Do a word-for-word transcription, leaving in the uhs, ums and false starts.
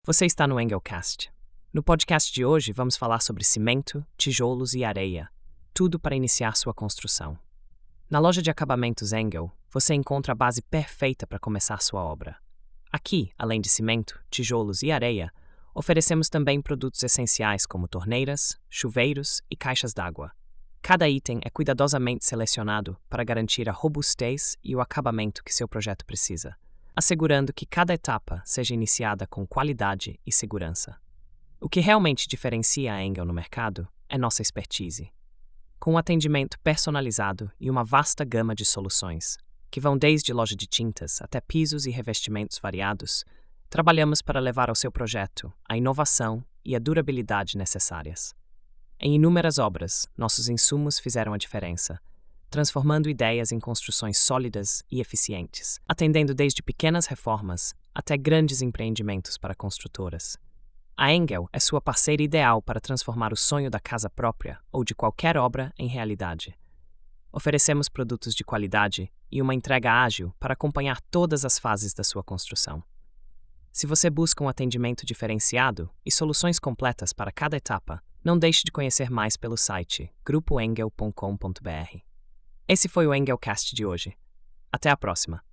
Você está no Engelcast. No podcast de hoje, vamos falar sobre cimento, tijolos e areia, tudo para iniciar sua construção. Na loja de acabamentos Engel, você encontra a base perfeita para começar sua obra. Aqui, além de cimento, tijolos e areia, oferecemos também produtos essenciais como torneiras, chuveiros e caixas d'água. Cada item é cuidadosamente selecionado para garantir a robustez e o acabamento que seu projeto precisa, assegurando que cada etapa seja iniciada com qualidade e segurança. O que realmente diferencia a Engel no mercado é nossa expertise. Com um atendimento personalizado e uma vasta gama de soluções, que vão desde loja de tintas até pisos e revestimentos variados, trabalhamos para levar ao seu projeto a inovação e a durabilidade necessárias. Em inúmeras obras, nossos insumos fizeram a diferença, transformando ideias em construções sólidas e eficientes, atendendo desde pequenas reformas até grandes empreendimentos para construtoras. A Engel é sua parceira ideal para transformar o sonho da casa própria ou de qualquer obra em realidade. Oferecemos produtos de qualidade e uma entrega ágil para acompanhar todas as fases da sua construção. Se você busca um atendimento diferenciado e soluções completas para cada etapa, não deixe de conhecer mais pelo site grupo engel ponto com ponto b r. Esse foi o Engelcast de hoje. Até a próxima!